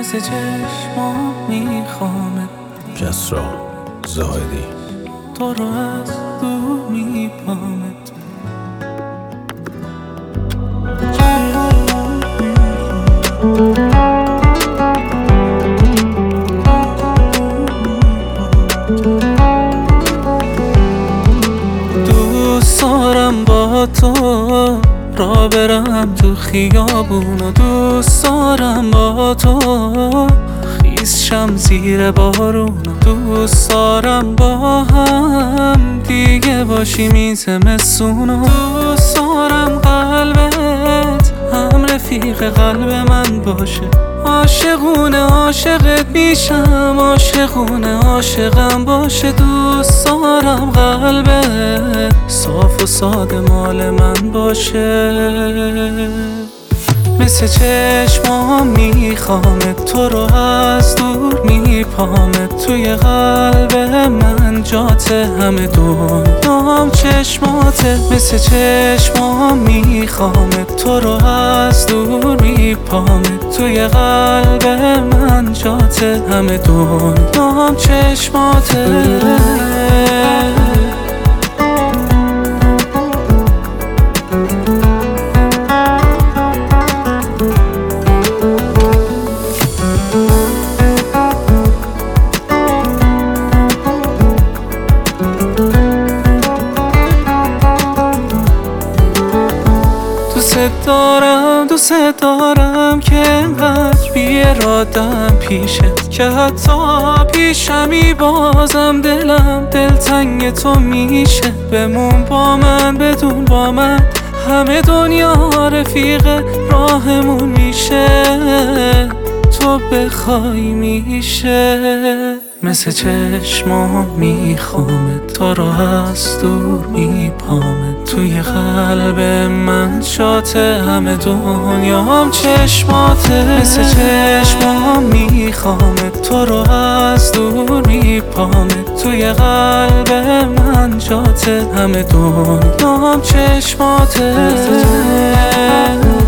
مثل چشمام میخوامت. کسرا زاهدی تو رو از دور میپامت. دوست دارم با تو را برم تو خیابون و دوست دارم با تو خیس شم زیر بارون و دوست دارم با هم دیگه باشیم این زمستون و دوست دارم قلبت هم رفیق قلب من باشه. عاشقونه عاشقت میشم، عاشقونه عاشقم باشه. دوست دارم قلبت صاف و ساده مال من باشه. مثل چشمام میخوامت، تو رو از دور میپامت. توی قلب من جاته همه دنیام چشماته. مثل چشمام میخوامت، تو رو از دور میپامت. توی قلب من جاته همه دنیام چشماته. دوست دارم که انقدر بی‌اراده‌ام پیشت که حتی پیشمی بازم دلم دلتنگ تو میشه. بمون با من بدون با من همه دنیا رفیق راهمون میشه. تو بخوای میشه. مثل چشمام میخوامت، تو رو از دور میپامت. توی قلب من شاته همه دنیام چشماته. مثل چشمام میخوامت، تو رو از دور میپامت. توی قلب من جاته همه دنیام چشماته.